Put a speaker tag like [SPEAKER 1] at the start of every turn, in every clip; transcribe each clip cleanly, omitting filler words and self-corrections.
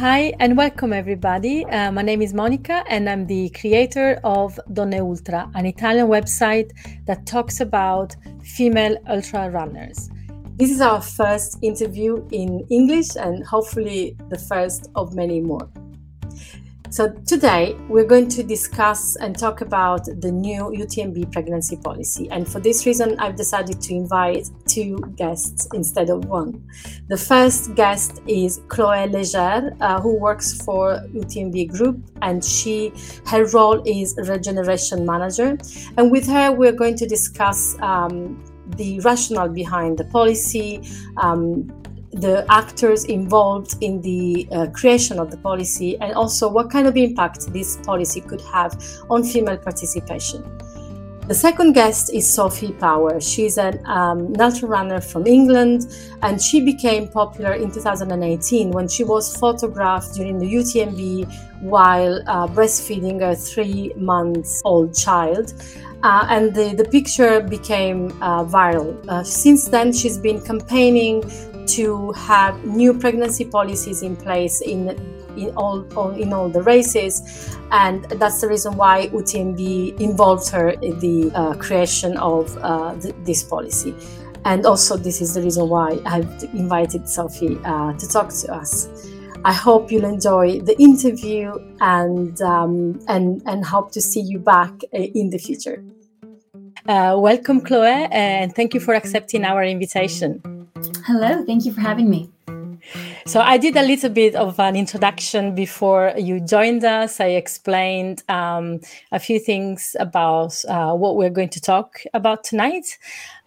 [SPEAKER 1] Hi and welcome everybody. My name is Monica and I'm the creator of Donne Ultra, an Italian website that talks about female ultra runners. This is our first interview in English and hopefully the first of many more. So today we're going to discuss and talk about the new UTMB pregnancy policy. And for this reason, I've decided to invite two guests instead of one. The first guest is Chloé Leger, who works for UTMB Group, and her role is Regeneration Manager. And with her, we're going to discuss the rationale behind the policy, the actors involved in the creation of the policy, and also what kind of impact this policy could have on female participation. The second guest is Sophie Power. She's an ultra runner from England, and she became popular in 2018 when she was photographed during the UTMB while breastfeeding a 3-month-old child. And the picture became viral. Since then, she's been campaigning to have new pregnancy policies in place in all the races, and that's the reason why UTMB involved her in the creation of this policy. And also, this is the reason why I've invited Sophie to talk to us. I hope you'll enjoy the interview and hope to see you back in the future. Welcome, Chloé, and thank you for accepting our invitation.
[SPEAKER 2] Hello, thank you for having me.
[SPEAKER 1] So I did a little bit of an introduction before you joined us. I explained a few things about what we're going to talk about tonight.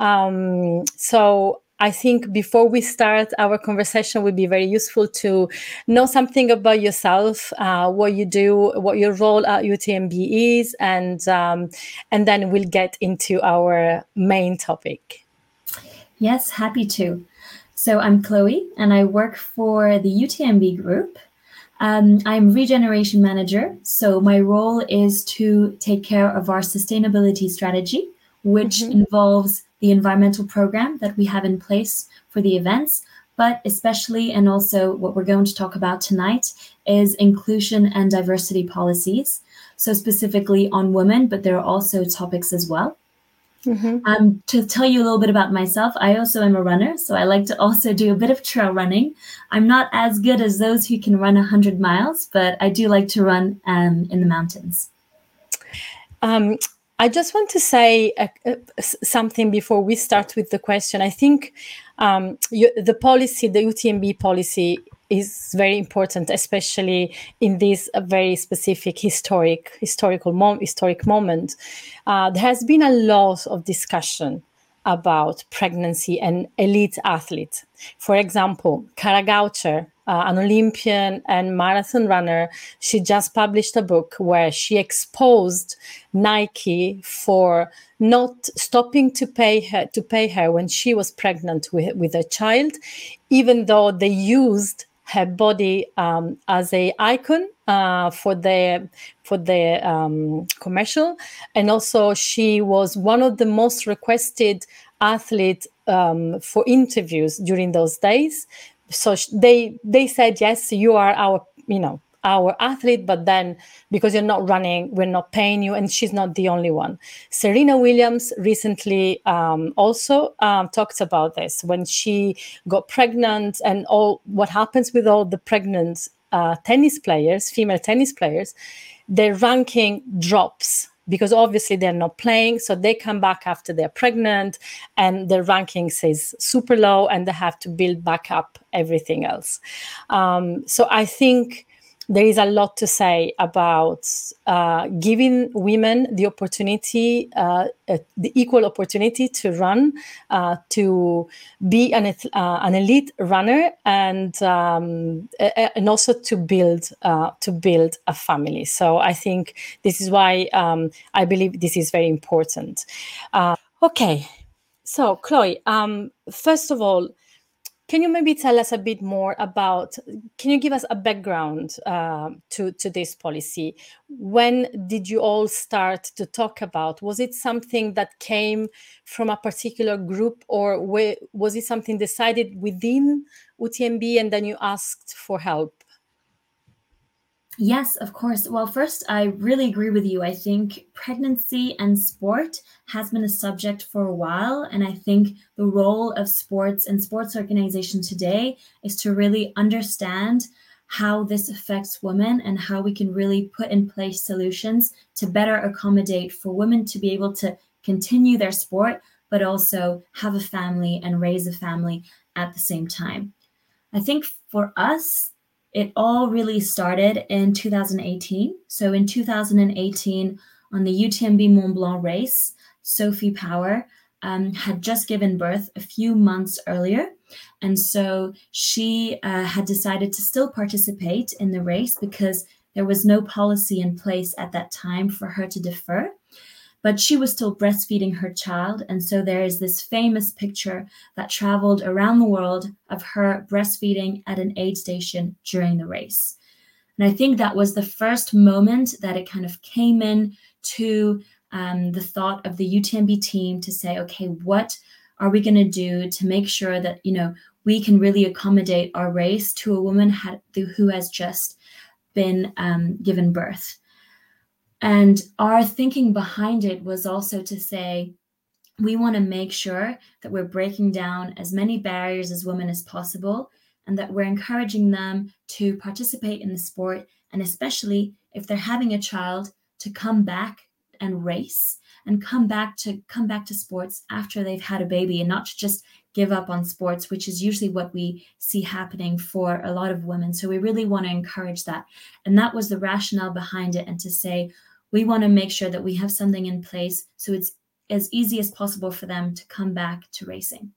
[SPEAKER 1] So I think before we start our conversation, it would be very useful to know something about yourself, what you do, what your role at UTMB is, and then we'll get into our main topic.
[SPEAKER 2] Yes, happy to. So I'm Chloé, and I work for the UTMB Group. I'm Regeneration Manager, so my role is to take care of our sustainability strategy, which involves the environmental program that we have in place for the events, but especially, and also what we're going to talk about tonight, is inclusion and diversity policies. So specifically on women, but there are also topics as well. To tell you a little bit about myself, I also am a runner, so I like to also do a bit of trail running. I'm not as good as those who can run 100 miles, but I do like to run in the mountains.
[SPEAKER 1] I just want to say something before we start with the question. I think the policy, the UTMB policy, is very important, especially in this very specific historic moment. There has been a lot of discussion about pregnancy and elite athletes. For example, Kara Goucher, an Olympian and marathon runner, she just published a book where she exposed Nike for not stopping to pay her when she was pregnant with a child, even though they used her body as an icon for the commercial, and also she was one of the most requested athletes for interviews during those days. So they said, yes, you are our athlete, but then because you're not running, we're not paying you. And she's not the only one. Serena Williams recently also talked about this when she got pregnant, and all what happens with all the pregnant female tennis players, their ranking drops because obviously they're not playing. So they come back after they're pregnant and their ranking says super low, and they have to build back up everything else. So I think there is a lot to say about giving women the opportunity, the equal opportunity to run, to be an elite runner, and also to build a family. So I think this is why I believe this is very important. Okay, so Chloé, first of all, can you maybe tell us a bit more can you give us a background to this policy? When did you all start to talk about? Was it something that came from a particular group, or was it something decided within UTMB and then you asked for help?
[SPEAKER 2] Yes, of course. Well, first, I really agree with you. I think pregnancy and sport has been a subject for a while. And I think the role of sports and sports organization today is to really understand how this affects women and how we can really put in place solutions to better accommodate for women to be able to continue their sport, but also have a family and raise a family at the same time. I think for us, it all really started in 2018. So in 2018, on the UTMB Mont Blanc race, Sophie Power had just given birth a few months earlier. And so she had decided to still participate in the race because there was no policy in place at that time for her to defer, but she was still breastfeeding her child. And so there is this famous picture that traveled around the world of her breastfeeding at an aid station during the race. And I think that was the first moment that it kind of came in to the thought of the UTMB team to say, okay, what are we going to do to make sure that, we can really accommodate our race to a woman who has just been given birth. And our thinking behind it was also to say, we want to make sure that we're breaking down as many barriers as women as possible, and that we're encouraging them to participate in the sport, and especially if they're having a child, to come back and race and come back to sports after they've had a baby, and not to just give up on sports, which is usually what we see happening for a lot of women. So we really want to encourage that. And that was the rationale behind it, and to say, we want to make sure that we have something in place so it's as easy as possible for them to come back to racing.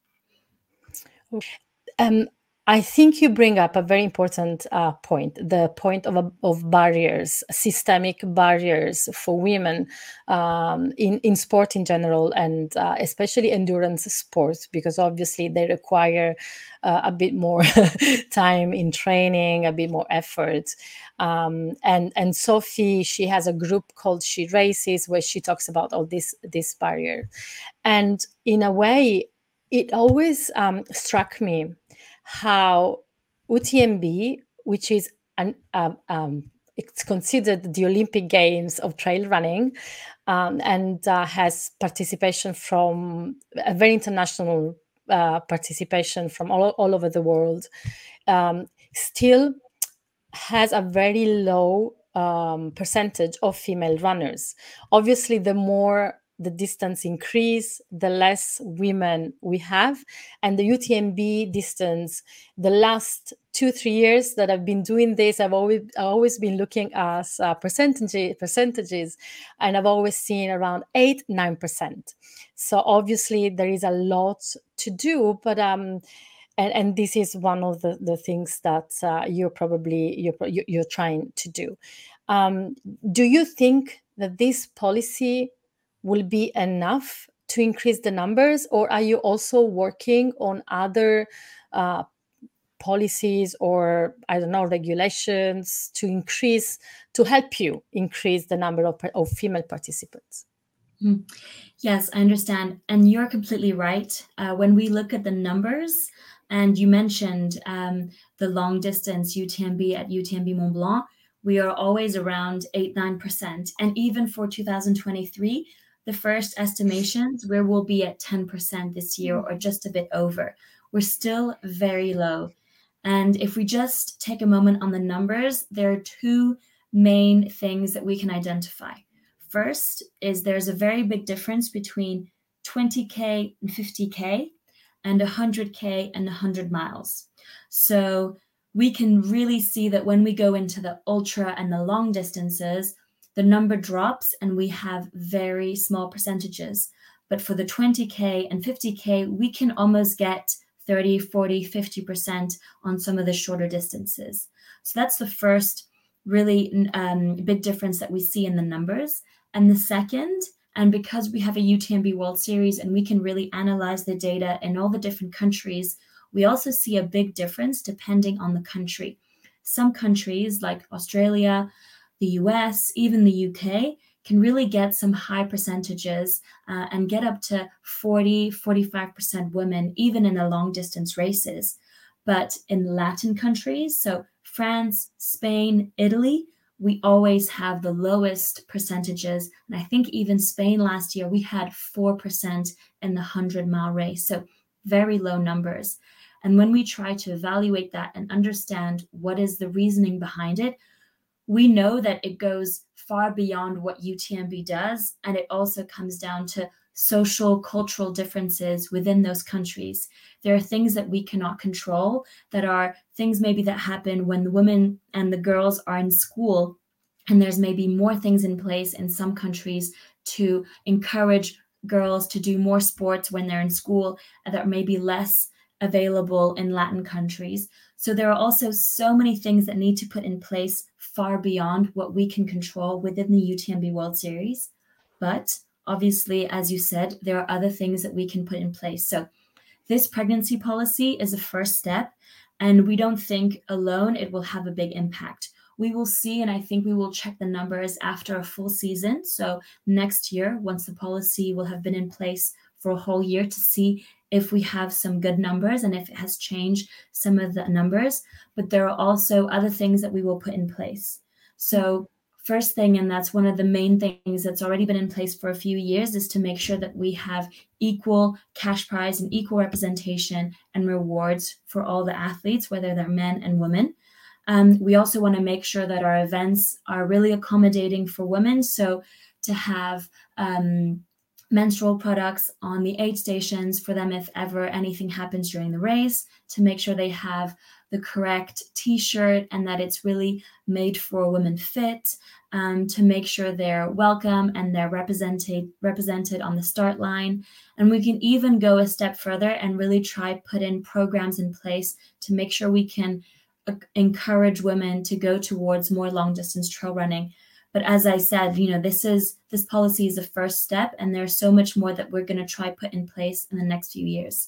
[SPEAKER 1] I think you bring up a very important point, the point of barriers, systemic barriers for women in sport in general, and especially endurance sports, because obviously they require a bit more time in training, a bit more effort. And Sophie, she has a group called She Races, where she talks about all this barrier. And in a way, it always struck me how UTMB, which is it's considered the Olympic Games of trail running, and has participation from a very international participation from all over the world, still has a very low percentage of female runners. Obviously, the more the distance increase, the less women we have. And the UTMB distance, the last 2-3 years that I've been doing this, I've always been looking at percentages, and I've always seen around 8-9%. So obviously there is a lot to do, but and this is one of the things that you're trying to do. Do you think that this policy will be enough to increase the numbers, or are you also working on other policies or, I don't know, regulations to help you increase the number of female participants?
[SPEAKER 2] Yes, I understand. And you're completely right. When we look at the numbers, and you mentioned the long distance UTMB at UTMB Mont Blanc, we are always around 8-9%. And even for 2023, the first estimations, where we'll be at 10% this year, or just a bit over. We're still very low. And if we just take a moment on the numbers, there are two main things that we can identify. First is there's a very big difference between 20K and 50K and 100K and 100 miles. So we can really see that when we go into the ultra and the long distances, the number drops and we have very small percentages. But for the 20K and 50K, we can almost get 30, 40, 50% on some of the shorter distances. So that's the first really big difference that we see in the numbers. And the second, and because we have a UTMB World Series and we can really analyze the data in all the different countries, we also see a big difference depending on the country. Some countries like Australia, the US, even the UK, can really get some high percentages and get up to 40-45% women, even in the long distance races. But in Latin countries, so France, Spain, Italy, we always have the lowest percentages. And I think even Spain last year, we had 4% in the 100-mile race. So very low numbers. And when we try to evaluate that and understand what is the reasoning behind it, we know that it goes far beyond what UTMB does. And it also comes down to social, cultural differences within those countries. There are things that we cannot control, that are things maybe that happen when the women and the girls are in school. And there's maybe more things in place in some countries to encourage girls to do more sports when they're in school that may be less available in Latin countries. So there are also so many things that need to put in place far beyond what we can control within the UTMB World Series. But obviously, as you said, there are other things that we can put in place. So this pregnancy policy is a first step, and we don't think alone it will have a big impact. We will see, and I think we will check the numbers after a full season. So next year, once the policy will have been in place for a whole year, to see if we have some good numbers and if it has changed some of the numbers. But there are also other things that we will put in place. So first thing, and that's one of the main things that's already been in place for a few years, is to make sure that we have equal cash prize and equal representation and rewards for all the athletes, whether they're men and women. We also want to make sure that our events are really accommodating for women. So to have menstrual products on the aid stations for them if ever anything happens during the race, to make sure they have the correct t-shirt and that it's really made for women fit, to make sure they're welcome and they're represented on the start line. And we can even go a step further and really try put in programs in place to make sure we can encourage women to go towards more long distance trail running. But as I said, this policy is a first step, and there's so much more that we're going to try put in place in the next few years.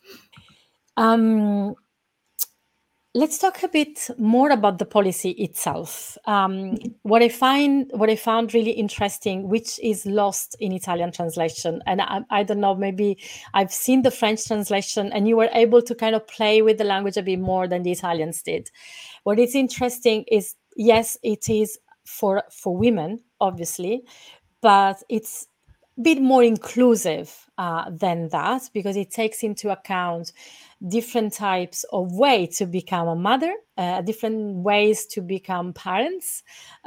[SPEAKER 1] Let's talk a bit more about the policy itself. What I found really interesting, which is lost in Italian translation, and I don't know, maybe I've seen the French translation, and you were able to kind of play with the language a bit more than the Italians did. What is interesting is, yes, it is for women, obviously, but it's a bit more inclusive than that, because it takes into account different types of ways to become a mother, different ways to become parents.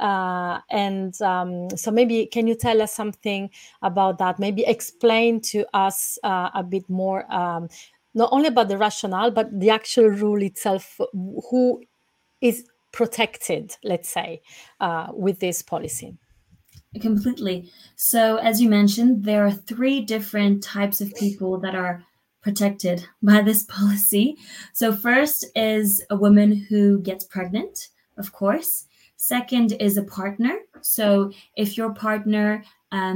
[SPEAKER 1] So maybe can you tell us something about that? Maybe explain to us a bit more, not only about the rationale, but the actual rule itself, who is protected, let's say, with this policy.
[SPEAKER 2] Completely. So as you mentioned, there are 3 different types of people that are protected by this policy. So first is a woman who gets pregnant, of course. Second is a partner. So if your partner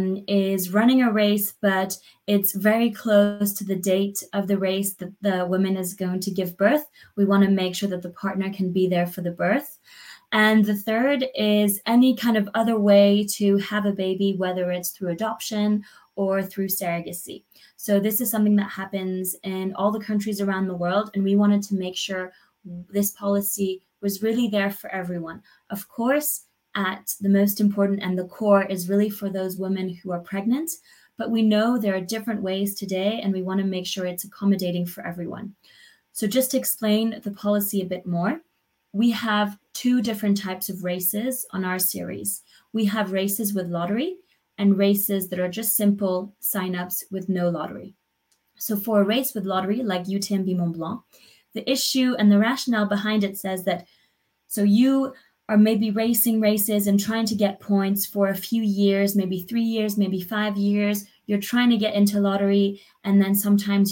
[SPEAKER 2] is running a race, but it's very close to the date of the race that the woman is going to give birth, we want to make sure that the partner can be there for the birth. And the third is any kind of other way to have a baby, whether it's through adoption or through surrogacy. So this is something that happens in all the countries around the world, and we wanted to make sure this policy was really there for everyone. Of course, at the most important and the core is really for those women who are pregnant, but we know there are different ways today, and we want to make sure it's accommodating for everyone. So just to explain the policy a bit more, we have 2 different types of races on our series. We have races with lottery and races that are just simple signups with no lottery. So for a race with lottery, like UTMB Mont Blanc, the issue and the rationale behind it says that, so you are maybe racing races and trying to get points for a few years, maybe 3 years, maybe 5 years. You're trying to get into lottery, and then sometimes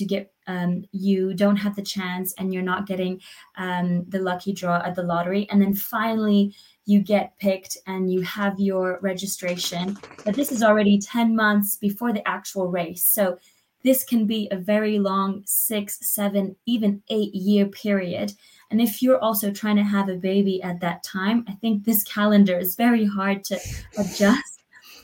[SPEAKER 2] you don't have the chance, and you're not getting the lucky draw at the lottery. And then finally you get picked and you have your registration, but this is already 10 months before the actual race. So this can be a very long 6, 7, even 8-year period. And if you're also trying to have a baby at that time, I think this calendar is very hard to adjust.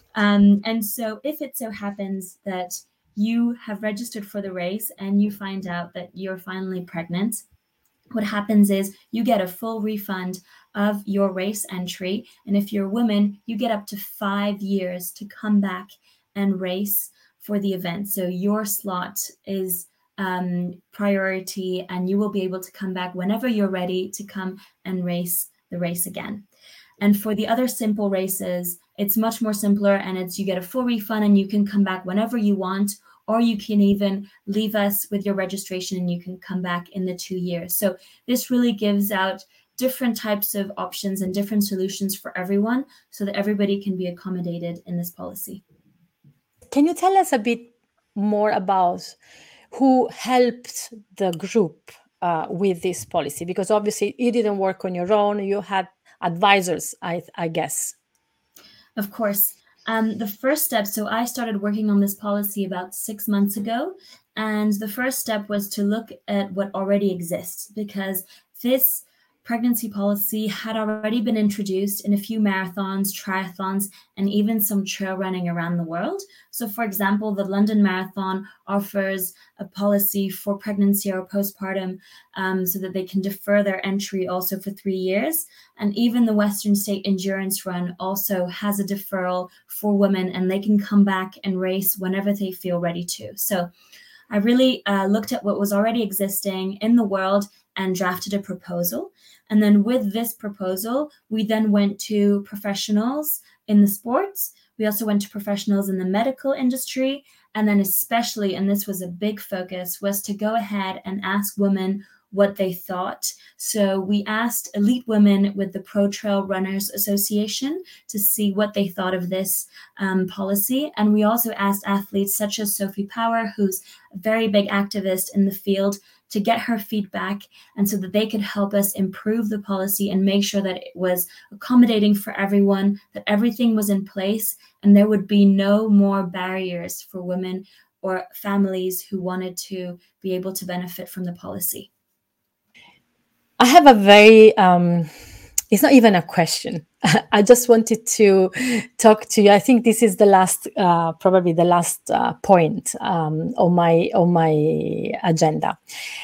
[SPEAKER 2] And so if it so happens that you have registered for the race and you find out that you're finally pregnant, what happens is you get a full refund of your race entry. And if you're a woman, you get up to 5 years to come back and race for the event. So your slot is priority, and you will be able to come back whenever you're ready to come and race the race again. And for the other simple races, it's much more simpler, and it's you get a full refund and you can come back whenever you want, or you can even leave us with your registration and you can come back in the 2 years. So this really gives out different types of options and different solutions for everyone so that everybody can be accommodated in this policy.
[SPEAKER 1] Can you tell us a bit more about who helped the group with this policy? Because obviously you didn't work on your own, you had advisors, I guess.
[SPEAKER 2] Of course. The first step, so I started working on this policy about 6 months ago, and the first step was to look at what already exists, because this pregnancy policy had already been introduced in a few marathons, triathlons, and even some trail running around the world. So, for example, the London Marathon offers a policy for pregnancy or postpartum so that they can defer their entry also for 3 years. And even the Western State Endurance Run also has a deferral for women, and they can come back and race whenever they feel ready to. So I really looked at what was already existing in the world and drafted a proposal. And then with this proposal, we then went to professionals in the sports. We also went to professionals in the medical industry. And then especially, and this was a big focus, was to go ahead and ask women what they thought. So we asked elite women with the Pro Trail Runners Association to see what they thought of this policy. And we also asked athletes such as Sophie Power, who's a very big activist in the field, to get her feedback, and so that they could help us improve the policy and make sure that it was accommodating for everyone, that everything was in place, and there would be no more barriers for women or families who wanted to be able to benefit from the policy.
[SPEAKER 1] I have a very, it's not even a question. I just wanted to talk to you. I think this is the last, probably the last point on my agenda.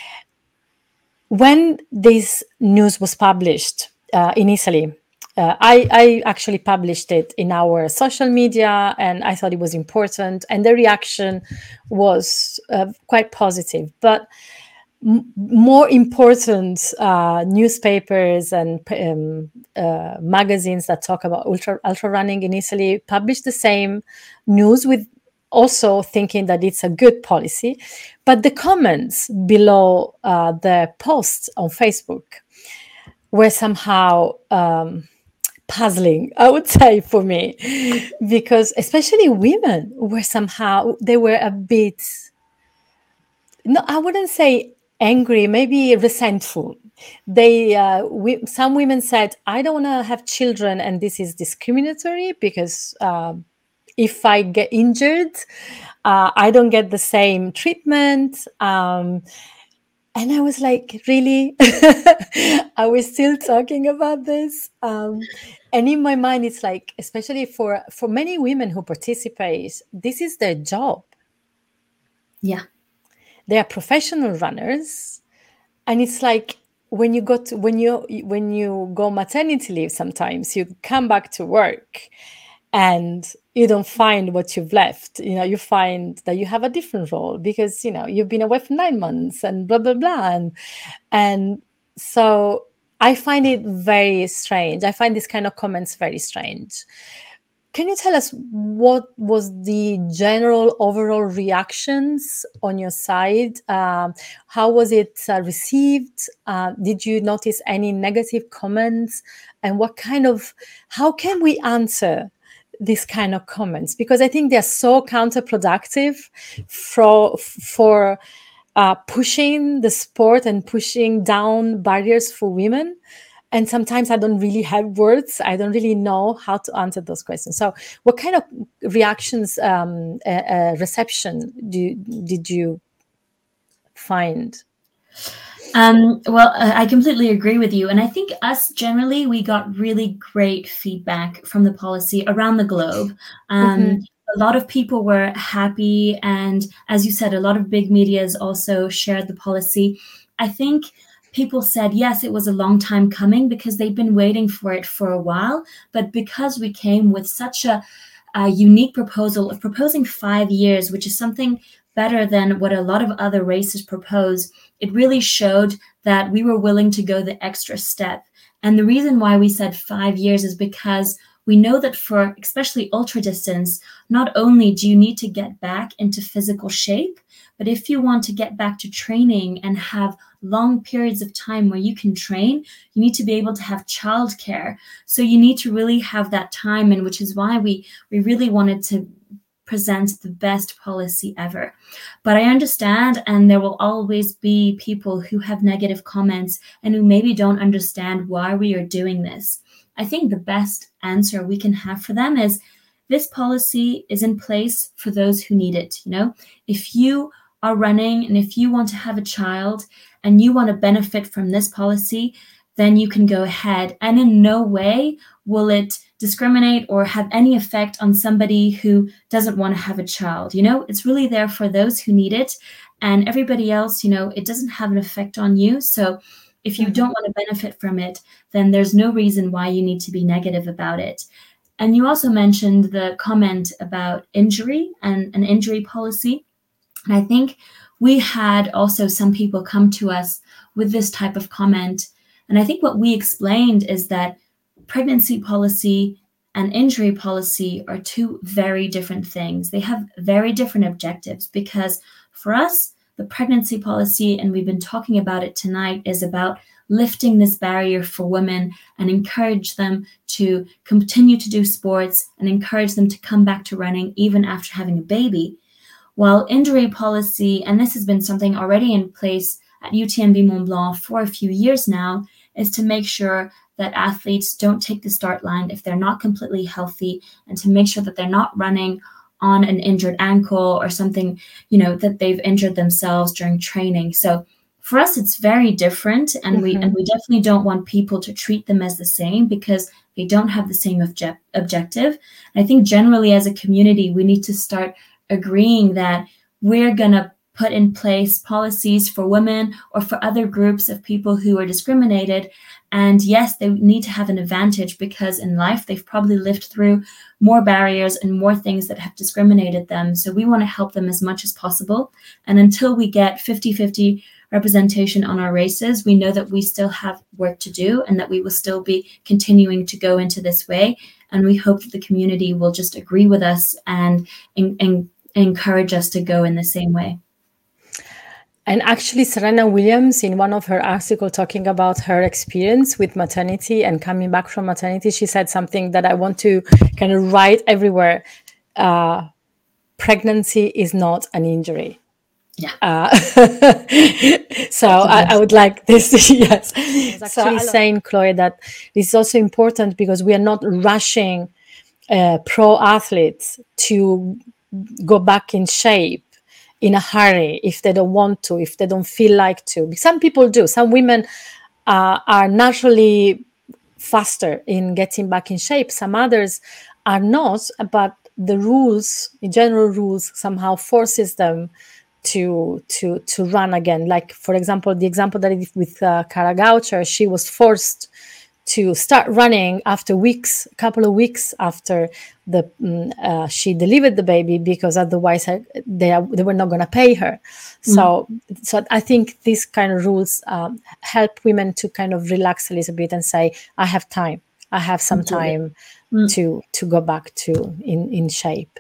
[SPEAKER 1] When this news was published in Italy, I actually published it in our social media, and I thought it was important, and the reaction was quite positive. But more important newspapers and magazines that talk about ultra running in Italy publish the same news, with also thinking that it's a good policy. But the comments below the posts on Facebook were somehow puzzling, I would say, for me, because especially women were somehow, they were a bit, no, I wouldn't say angry, maybe resentful. Some women said, I don't want to have children, and this is discriminatory because if I get injured, I don't get the same treatment. And I was like, really? Are we still talking about this? And in my mind, it's like, especially for many women who participate, this is their job.
[SPEAKER 2] Yeah.
[SPEAKER 1] They are professional runners, and it's like when you go maternity leave, sometimes you come back to work and you don't find what you've left. You find that you have a different role because you've been away for 9 months and blah blah blah, and so I find it very strange. I find these kind of comments very strange. Can you tell us what was the general overall reactions on your side? How was it received? Did you notice any negative comments? And how can we answer these kind of comments? Because I think they're so counterproductive for pushing the sport and pushing down barriers for women. And sometimes I don't really have words. I don't really know how to answer those questions. So what kind of reactions, reception did you find?
[SPEAKER 2] Well, I completely agree with you. And I think us generally, we got really great feedback from the policy around the globe. A lot of people were happy. And as you said, a lot of big medias also shared the policy. I think people said, yes, it was a long time coming because they'd been waiting for it for a while. But because we came with such a unique proposal of proposing 5 years, which is something better than what a lot of other races propose, it really showed that we were willing to go the extra step. And the reason why we said 5 years is because we know that for especially ultra distance, not only do you need to get back into physical shape, but if you want to get back to training and have long periods of time where you can train, you need to be able to have childcare. So you need to really have that time, and which is why we really wanted to present the best policy ever. But I understand, and there will always be people who have negative comments and who maybe don't understand why we are doing this. I think the best answer we can have for them is this policy is in place for those who need it. You know, if you are running and if you want to have a child and you want to benefit from this policy, then you can go ahead. And in no way will it discriminate or have any effect on somebody who doesn't want to have a child. You know, it's really there for those who need it, and everybody else, you know, it doesn't have an effect on you. So if you don't want to benefit from it, then there's no reason why you need to be negative about it. And you also mentioned the comment about injury and an injury policy. And I think we had also some people come to us with this type of comment. And I think what we explained is that pregnancy policy and injury policy are two very different things. They have very different objectives, because for us, the pregnancy policy, and we've been talking about it tonight, is about lifting this barrier for women and encourage them to continue to do sports and encourage them to come back to running even after having a baby. While injury policy, and this has been something already in place at UTMB Mont Blanc for a few years now, is to make sure that athletes don't take the start line if they're not completely healthy, and to make sure that they're not running on an injured ankle or something, you know, that they've injured themselves during training. So for us, it's very different, and we definitely don't want people to treat them as the same, because they don't have the same objective. And I think generally as a community, we need to start agreeing that we're going to put in place policies for women or for other groups of people who are discriminated. And yes, they need to have an advantage, because in life they've probably lived through more barriers and more things that have discriminated them. So we want to help them as much as possible. And until we get 50-50 representation on our races, we know that we still have work to do, and that we will still be continuing to go into this way. And we hope that the community will just agree with us and encourage us to go in the same way.
[SPEAKER 1] And actually, Serena Williams, in one of her articles talking about her experience with maternity and coming back from maternity, she said something that I want to kind of write everywhere. Pregnancy is not an injury.
[SPEAKER 2] Yeah.
[SPEAKER 1] So I would like this. Yes. I was actually saying, Chloe, that this is also important because we are not rushing pro athletes to go back in shape in a hurry if they don't want to, if they don't feel like to. Some people do. Some women are naturally faster in getting back in shape. Some others are not, but the rules, the general rules, somehow forces them to run again. Like, for example, the example that I did with Kara Goucher, she was forced to start running after weeks, a couple of weeks after she delivered the baby, because otherwise they were not going to pay her. So I think these kind of rules help women to kind of relax a little bit and say, I have time. I have some time to go back to in shape.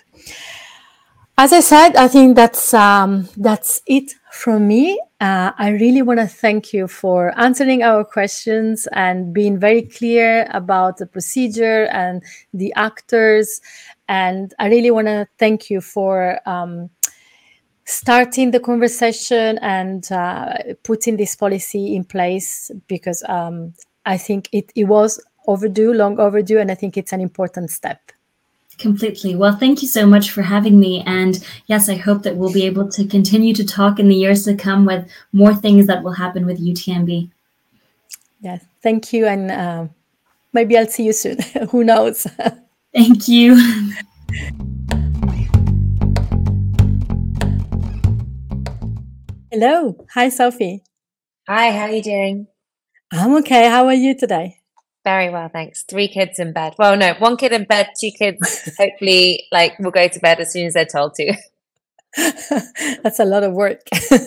[SPEAKER 1] As I said, I think that's it from me. I really want to thank you for answering our questions and being very clear about the procedure and the actors. And I really want to thank you for starting the conversation and putting this policy in place, because I think it was long overdue, and I think it's an important step.
[SPEAKER 2] Completely. Well, thank you so much for having me. And yes, I hope that we'll be able to continue to talk in the years to come with more things that will happen with UTMB.
[SPEAKER 1] Yes, thank you. And maybe I'll see you soon. Who knows?
[SPEAKER 2] Thank you.
[SPEAKER 1] Hello. Hi, Sophie.
[SPEAKER 3] Hi, how are you doing?
[SPEAKER 1] I'm okay. How are you today?
[SPEAKER 3] Very well, thanks. Three kids in bed. Well, no, one kid in bed, two kids hopefully will go to bed as soon as they're told to.
[SPEAKER 1] That's a lot of work.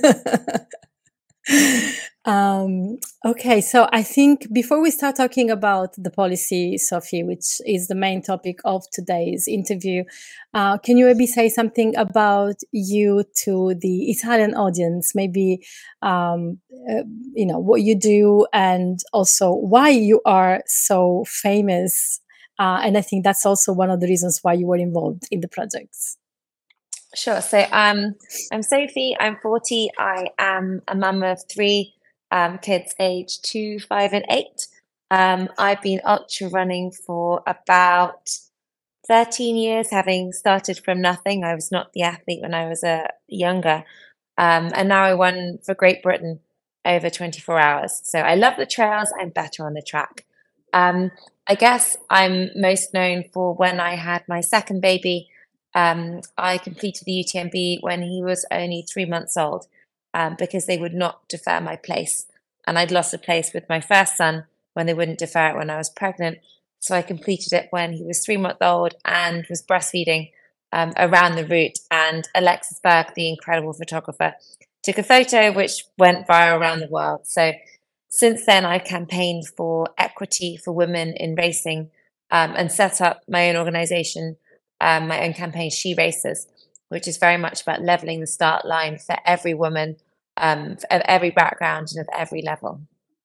[SPEAKER 1] Um, okay, so I think before we start talking about the policy, Sophie, which is the main topic of today's interview, can you maybe say something about you to the Italian audience? Maybe, um, uh, what you do and also why you are so famous. And I think that's also one of the reasons why you were involved in the projects.
[SPEAKER 3] Sure. So I'm Sophie. I'm 40. I am a mum of three kids aged 2, 5, and 8. I've been ultra running for about 13 years, having started from nothing. I was not the athlete when I was younger. And now I run for Great Britain over 24 hours. So I love the trails. I'm better on the track. Um, I guess I'm most known for when I had my second baby. I completed the UTMB when he was only 3 months old because they would not defer my place. And I'd lost a place with my first son when they wouldn't defer it when I was pregnant. So I completed it when he was 3 months old and was breastfeeding around the route. And Alexis Berg, the incredible photographer, took a photo which went viral around the world. So since then, I've campaigned for equity for women in racing and set up my own organization, my own campaign, She Races, which is very much about leveling the start line for every woman of every background and of every level.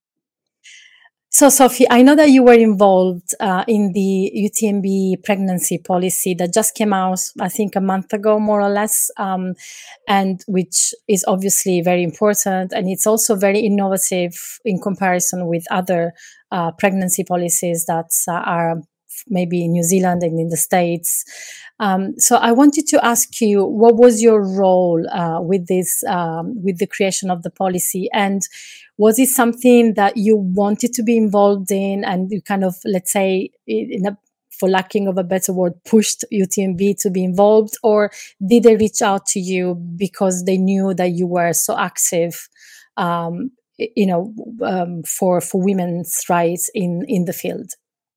[SPEAKER 1] So, Sophie, I know that you were involved in the UTMB pregnancy policy that just came out, I think, a month ago, more or less, and which is obviously very important. And it's also very innovative in comparison with other pregnancy policies that are maybe in New Zealand and in the States. So I wanted to ask you, what was your role with this, with the creation of the policy, and was it something that you wanted to be involved in, and you kind of, let's say, for lacking of a better word, pushed UTMB to be involved, or did they reach out to you because they knew that you were so active, for women's rights in the field?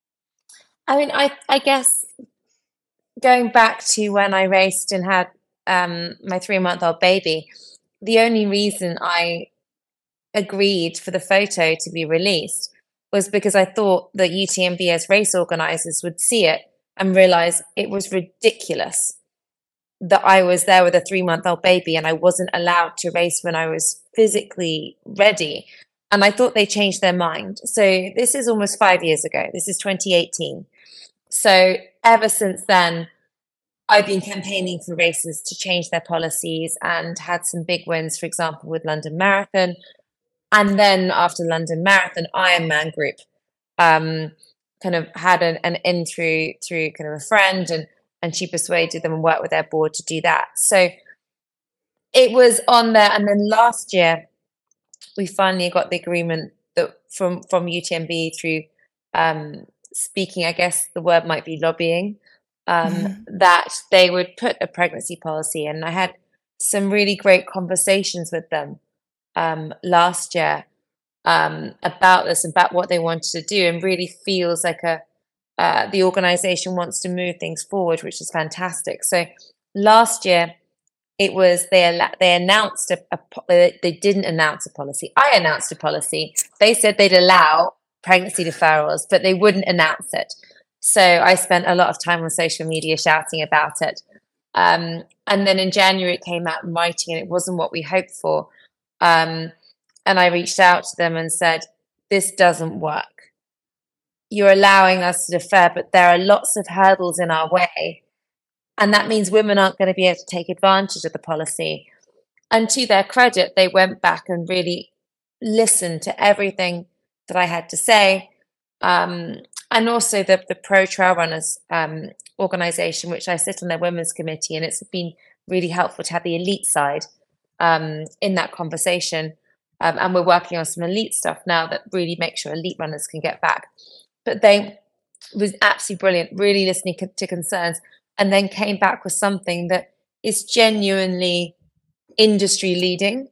[SPEAKER 3] I mean, I guess going back to when I raced and had my 3-month-old baby, the only reason I agreed for the photo to be released was because I thought that UTMB as race organizers would see it and realize it was ridiculous that I was there with a 3-month-old baby and I wasn't allowed to race when I was physically ready. And I thought they changed their mind. So this is almost 5 years ago. This is 2018. So ever since then, I've been campaigning for races to change their policies and had some big wins, for example, with London Marathon. And then after London Marathon, Ironman Group kind of had an in through kind of a friend, and she persuaded them and worked with their board to do that. So it was on there. And then last year, we finally got the agreement that from UTMB through speaking, I guess the word might be lobbying, that they would put a pregnancy policy. And I had some really great conversations with them last year about this, about what they wanted to do, and really feels like the organization wants to move things forward, which is fantastic. So last year, it was they announced they didn't announce a policy. I announced a policy. They said they'd allow pregnancy deferrals, but they wouldn't announce it. So I spent a lot of time on social media shouting about it. And then in January it came out in writing, and it wasn't what we hoped for. And I reached out to them and said, "This doesn't work. You're allowing us to defer, but there are lots of hurdles in our way. And that means women aren't going to be able to take advantage of the policy." And to their credit, they went back and really listened to everything that I had to say. And also the Pro Trail Runners organization, which I sit on their women's committee, and it's been really helpful to have the elite side in that conversation. And we're working on some elite stuff now that really makes sure elite runners can get back. But they was absolutely brilliant, really listening to concerns, and then came back with something that is genuinely industry leading.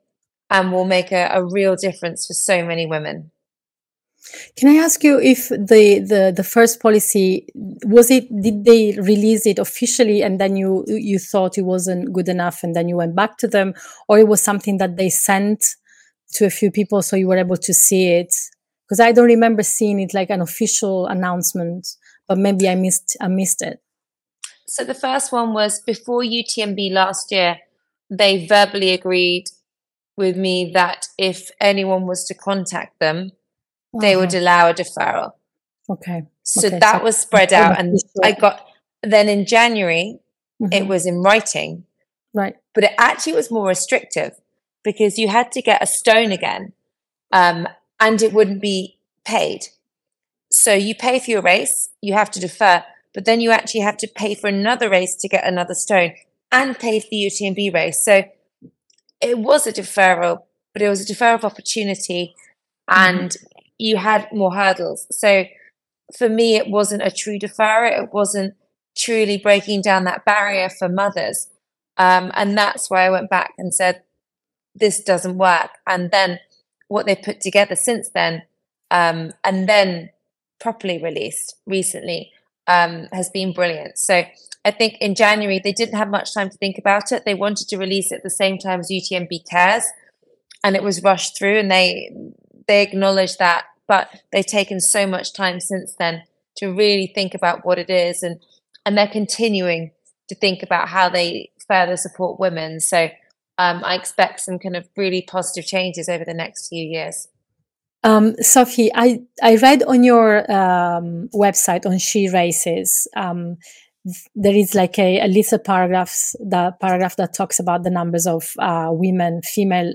[SPEAKER 3] and will make a real difference for so many women.
[SPEAKER 1] Can I ask you if the first policy did they release it officially and then you thought it wasn't good enough and then you went back to them, or it was something that they sent to a few people so you were able to see it? Because I don't remember seeing it like an official announcement, but maybe I missed it.
[SPEAKER 3] So the first one was before UTMB last year. They verbally agreed with me that if anyone was to contact them, they would allow a deferral.
[SPEAKER 1] Okay.
[SPEAKER 3] So that was spread out, and then in January, it was in writing.
[SPEAKER 1] Right.
[SPEAKER 3] But it actually was more restrictive because you had to get a stone again, and it wouldn't be paid. So you pay for your race, you have to defer, but then you actually have to pay for another race to get another stone and pay for the UTMB race. So it was a deferral, but it was a deferral of opportunity, and you had more hurdles. So for me, it wasn't a true deferral. It wasn't truly breaking down that barrier for mothers. And that's why I went back and said, this doesn't work. And then what they put together since then, and then properly released recently, has been brilliant. So I think in January, they didn't have much time to think about it. They wanted to release it at the same time as UTMB Cares, and it was rushed through, and they acknowledged that, but they've taken so much time since then to really think about what it is, and they're continuing to think about how they further support women. So I expect some kind of really positive changes over the next few years.
[SPEAKER 1] Sophie, I read on your website on She Races, there is like a little paragraph that talks about the numbers of female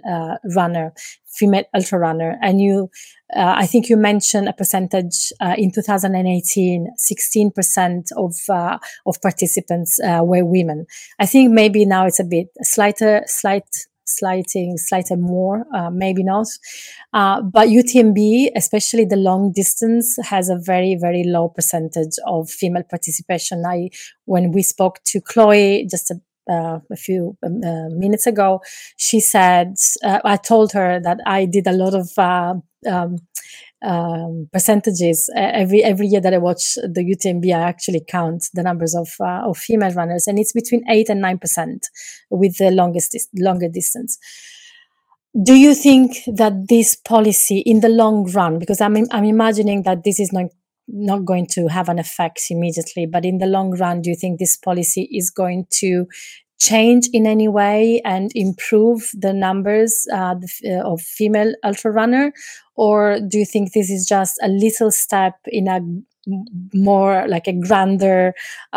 [SPEAKER 1] ultra runner, and I think you mentioned a percentage in 2018, 16% of participants were women. I think maybe now it's a bit slightly more, maybe not. But UTMB, especially the long distance, has a very, very low percentage of female participation. When we spoke to Chloe just a few minutes ago, she said, I told her that I did a lot of percentages every year that I watch the UTMB. I actually count the numbers of female runners, and it's between 8 and 9% with the longer distance. Do you think that this policy in the long run, because I'm imagining that this is not going to have an effect immediately, but in the long run, do you think this policy is going to change in any way and improve the numbers of female ultra runner, or do you think this is just a little step in a more like a grander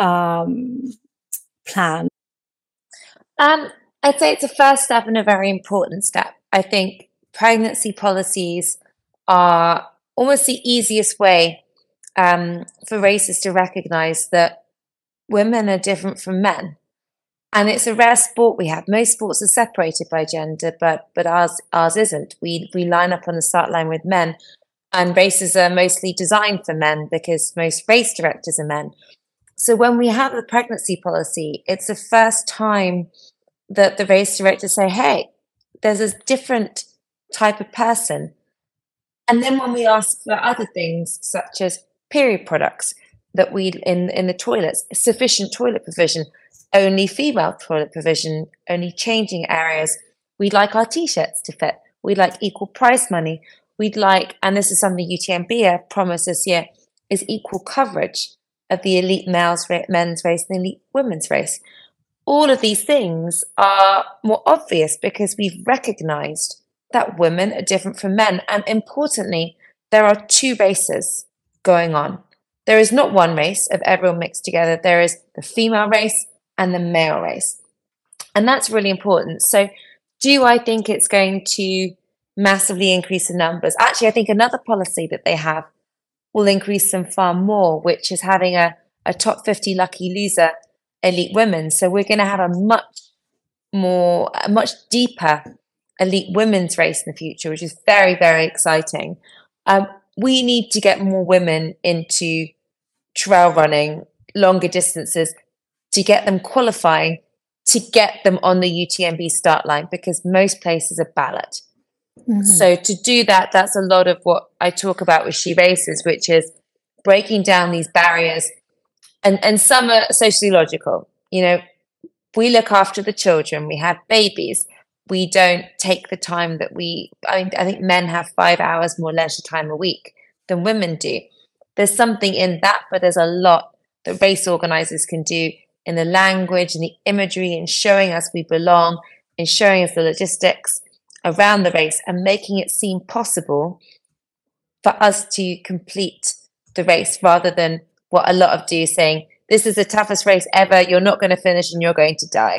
[SPEAKER 1] plan?
[SPEAKER 3] I'd say it's a first step and a very important step. I think pregnancy policies are almost the easiest way for races to recognize that women are different from men. And it's a rare sport we have. Most sports are separated by gender, but ours isn't. We line up on the start line with men, and races are mostly designed for men because most race directors are men. So when we have the pregnancy policy, it's the first time that the race directors say, hey, there's a different type of person. And then when we ask for other things, such as period products that we in the toilets, sufficient toilet provision, only female toilet provision, only changing areas, we'd like our t-shirts to fit. We'd like equal price money. We'd like, and this is something UTMB promised this year, is equal coverage of the elite men's race and the elite women's race. All of these things are more obvious because we've recognized that women are different from men. And importantly, there are two races going on. There is not one race of everyone mixed together. There is the female race and the male race. And that's really important. So do I think it's going to massively increase the numbers? Actually, I think another policy that they have will increase them far more, which is having a top 50 lucky loser elite women. So we're going to have a much deeper elite women's race in the future, which is very, very exciting. We need to get more women into trail running, longer distances, to get them qualifying to get them on the UTMB start line, because most places are ballot. So to do that, that's a lot of what I talk about with She Races, which is breaking down these barriers. And some are sociological. We look after the children, we have babies. We don't take the time that I think men have 5 hours more leisure time a week than women do. There's something in that, but there's a lot that race organizers can do in the language and the imagery and showing us we belong and showing us the logistics around the race and making it seem possible for us to complete the race, rather than what a lot of do, saying, this is the toughest race ever, you're not going to finish and you're going to die.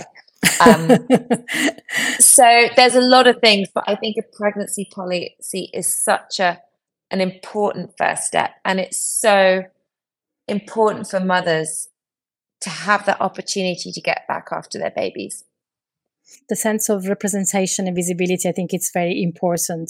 [SPEAKER 3] So there's a lot of things, but I think a pregnancy policy is such an important first step. And it's so important for mothers to have that opportunity to get back after their babies.
[SPEAKER 1] The sense of representation and visibility, I think it's very important.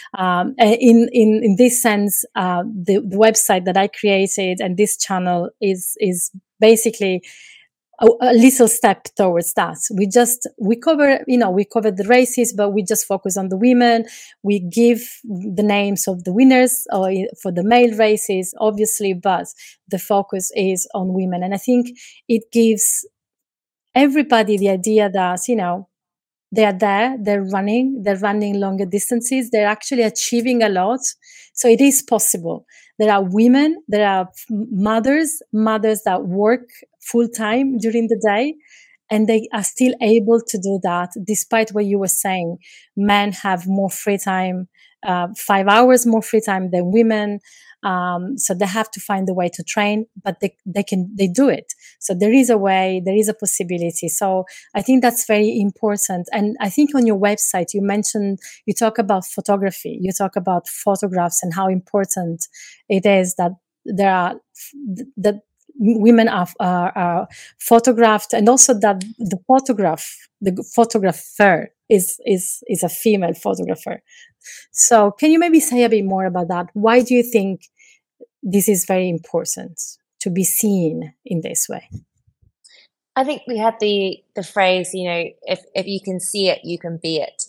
[SPEAKER 1] In this sense, the website that I created and this channel is basically a little step towards that. We cover the races, but we just focus on the women. We give the names of the winners for the male races, obviously, but the focus is on women. And I think it gives everybody the idea that, they are there, they're running longer distances, they're actually achieving a lot. So it is possible. There are women, there are mothers that work full time during the day, and they are still able to do that, despite what you were saying. Men have more free time, 5 hours more free time than women. So they have to find a way to train, but they do it. So there is a way, there is a possibility. So I think that's very important. And I think on your website, you talk about photography, you talk about photographs and how important it is that that women are photographed, and also that the photographer is a female photographer. So can you maybe say a bit more about that? Why do you think this is very important to be seen in this way?
[SPEAKER 3] I think we had the phrase, if you can see it, you can be it.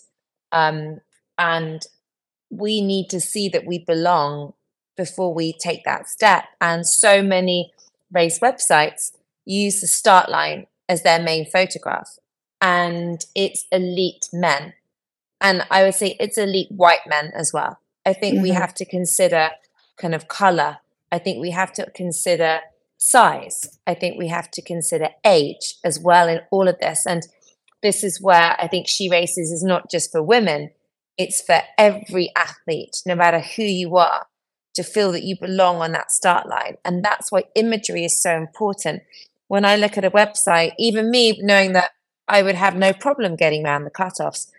[SPEAKER 3] And we need to see that we belong before we take that step. And so many race websites use the start line as their main photograph. And it's elite men. And I would say it's elite white men as well. I think we have to consider kind of color. I think we have to consider size. I think we have to consider age as well in all of this. And this is where I think She Races is not just for women. It's for every athlete, no matter who you are, to feel that you belong on that start line. And that's why imagery is so important. When I look at a website, even me knowing that I would have no problem getting around the cutoffs,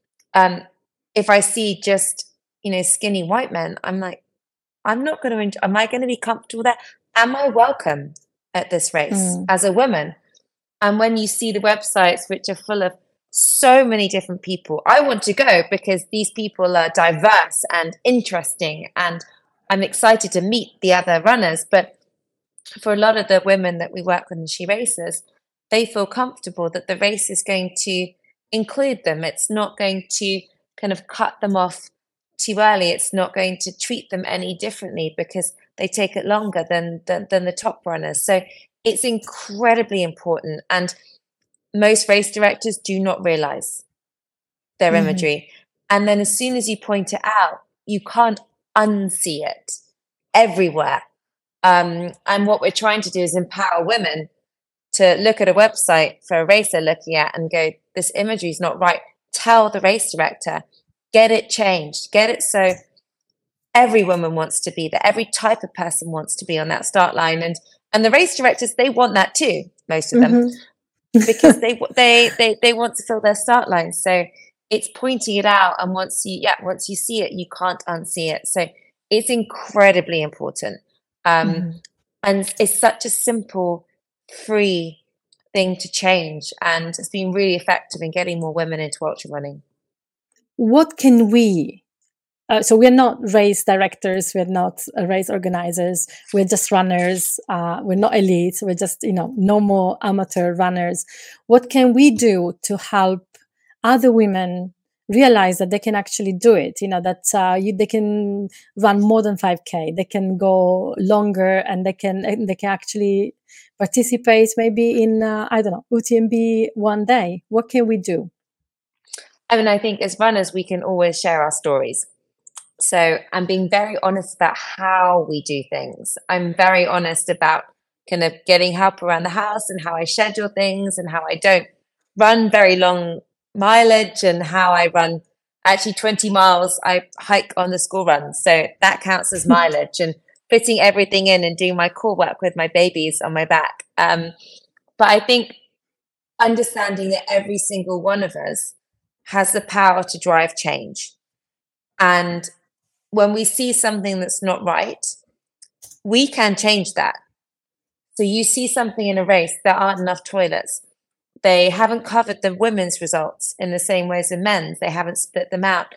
[SPEAKER 3] if I see just, skinny white men, I'm like, I'm not going to, am I going to be comfortable there? Am I welcome at this race as a woman? And when you see the websites, which are full of so many different people, I want to go because these people are diverse and interesting, and I'm excited to meet the other runners. But for a lot of the women that we work with in She Races, they feel comfortable that the race is going to include them. It's not going to kind of cut them off too early. It's not going to treat them any differently because they take it longer than the top runners. So it's incredibly important. And most race directors do not realize their imagery. And then as soon as you point it out, you can't unsee it everywhere. And what we're trying to do is empower women to look at a website for a race they're looking at and go, this imagery is not right. Tell the race director, get it changed, get it so every woman wants to be there. Every type of person wants to be on that start line. And the race directors, they want that too, most of them, because they want to fill their start line. So it's pointing it out. And once you see it, you can't unsee it. So it's incredibly important. And it's such a simple, free thing to change. And it's been really effective in getting more women into ultra running.
[SPEAKER 1] What can we So we're not race directors, we're not race organizers, we're just runners, we're not elites, we're just, normal amateur runners. What can we do to help other women realize that they can actually do it? They can run more than 5K, they can go longer, and they can actually participate maybe in, UTMB one day. What can we do?
[SPEAKER 3] I think as runners, we can always share our stories. So I'm being very honest about how we do things. I'm very honest about kind of getting help around the house and how I schedule things and how I don't run very long mileage and how I run actually 20 miles. I hike on the school run. So that counts as mileage and fitting everything in and doing my core work with my babies on my back. But I think understanding that every single one of us has the power to drive change. And when we see something that's not right, we can change that. So you see something in a race, there aren't enough toilets. They haven't covered the women's results in the same way as the men's. They haven't split them out.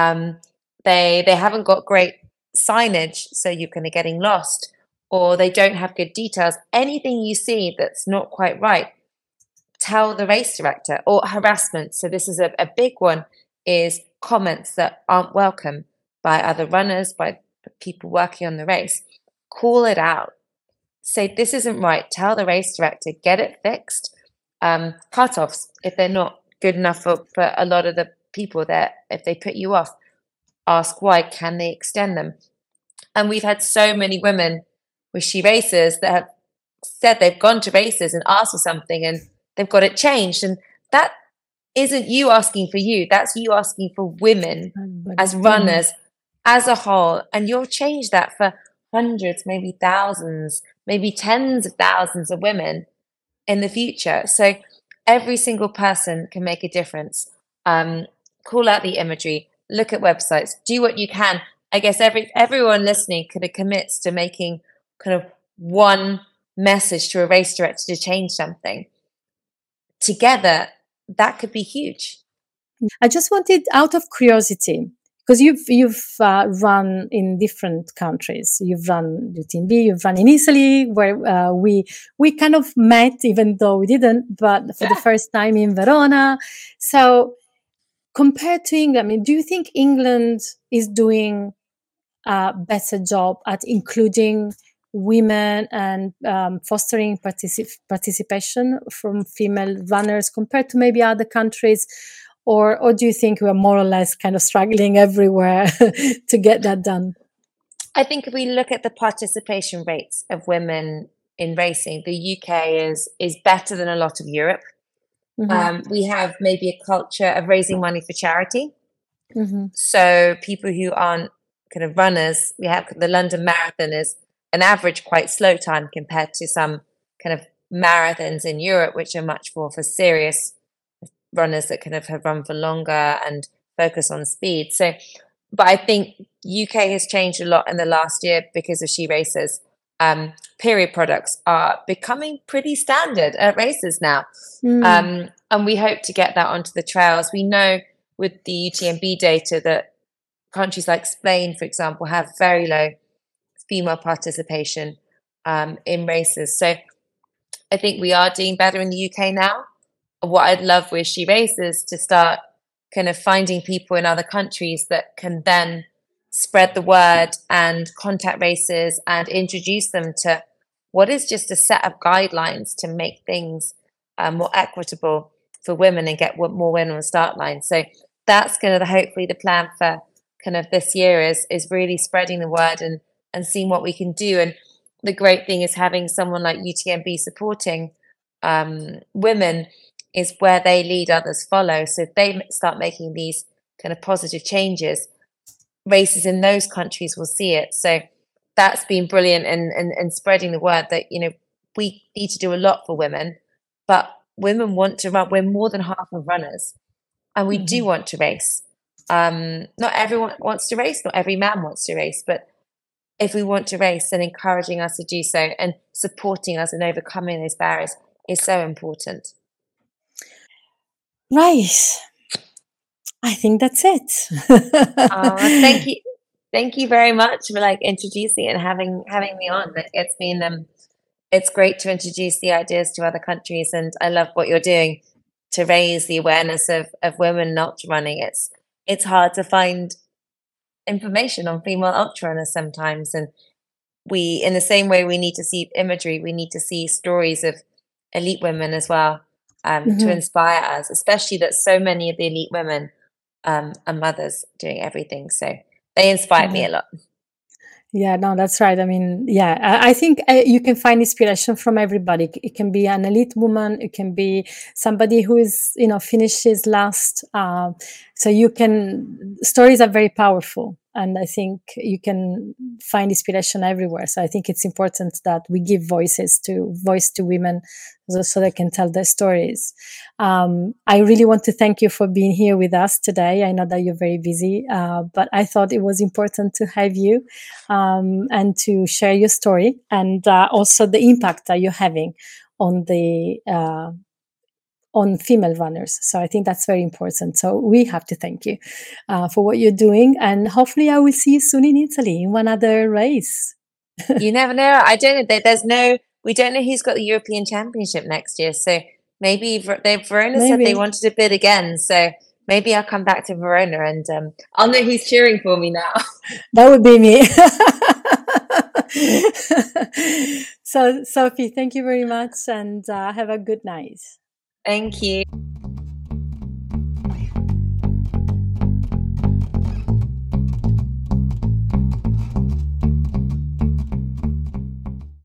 [SPEAKER 3] They haven't got great signage, so you're kind of getting lost, or they don't have good details. Anything you see that's not quite right, tell the race director. Or harassment. So this is a big one, is comments that aren't welcome by other runners, by people working on the race. Call it out. Say, this isn't right. Tell the race director, get it fixed. Cut-offs, if they're not good enough for a lot of the people there, if they put you off, ask why, can they extend them? And we've had so many women with She Races that have said they've gone to races and asked for something and they've got it changed. And that isn't you asking for you. That's you asking for women as runners as a whole. And you'll change that for hundreds, maybe thousands, maybe tens of thousands of women in the future. So every single person can make a difference. Call out the imagery, look at websites, do what you can. I guess everyone listening kind of commits to making kind of one message to a race director to change something. Together, that could be huge.
[SPEAKER 1] I just wanted, out of curiosity, because you've run in different countries. You've run UTMB, you've run in Italy, where we kind of met, even though we didn't, but for the first time in Verona. So compared to England, I mean, do you think England is doing a better job at including women and fostering participation from female runners compared to maybe other countries? Or do you think we're more or less kind of struggling everywhere to get that done?
[SPEAKER 3] I think if we look at the participation rates of women in racing, the UK is better than a lot of Europe. Mm-hmm. We have maybe a culture of raising money for charity. Mm-hmm. So people who aren't kind of runners, we have the London Marathon is an average quite slow time compared to some kind of marathons in Europe, which are much more for serious runners that kind of have run for longer and focus on speed. So, but I think UK has changed a lot in the last year because of She Races. Period products are becoming pretty standard at races now. And we hope to get that onto the trails. We know with the UTMB data that countries like Spain, for example, have very low female participation in races. So I think we are doing better in the UK now. What I'd love with She Races to start kind of finding people in other countries that can then spread the word and contact races and introduce them to what is just a set of guidelines to make things more equitable for women and get more women on the start line. So that's kind of hopefully the plan for kind of this year is really spreading the word and seeing what we can do. And the great thing is having someone like UTMB supporting women is where they lead, others follow. So if they start making these kind of positive changes, races in those countries will see it. So that's been brilliant in spreading the word that, you know, we need to do a lot for women, but women want to run. We're more than half of runners and we do want to race. Not everyone wants to race, not every man wants to race, but if we want to race, then encouraging us to do so and supporting us and overcoming those barriers is so important.
[SPEAKER 1] Right. I think that's it.
[SPEAKER 3] Thank you very much for like introducing and having me on. It's been it's great to introduce the ideas to other countries, and I love what you're doing to raise the awareness of women in ultra running. It's hard to find information on female ultra runners sometimes, and we, in the same way we need to see imagery, we need to see stories of elite women as well, to inspire us, especially that so many of the elite women are mothers doing everything. So they inspire me a lot.
[SPEAKER 1] Yeah, no, that's right. I mean, yeah, I think you can find inspiration from everybody. It can be an elite woman. It can be somebody who is, finished his last. So stories are very powerful. And I think you can find inspiration everywhere. So I think it's important that we give voice to women so they can tell their stories. I really want to thank you for being here with us today. I know that you're very busy, but I thought it was important to have you and to share your story, and also the impact that you're having on on female runners. So I think that's very important. So we have to thank you for what you're doing, and hopefully I will see you soon in Italy in one other race.
[SPEAKER 3] You never know. I don't know. We don't know who's got the European Championship next year. So maybe Verona said they wanted to bid again. So maybe I'll come back to Verona, and I'll know who's cheering for me now.
[SPEAKER 1] That would be me. So, Sophie, thank you very much, and have a good night.
[SPEAKER 3] Thank you.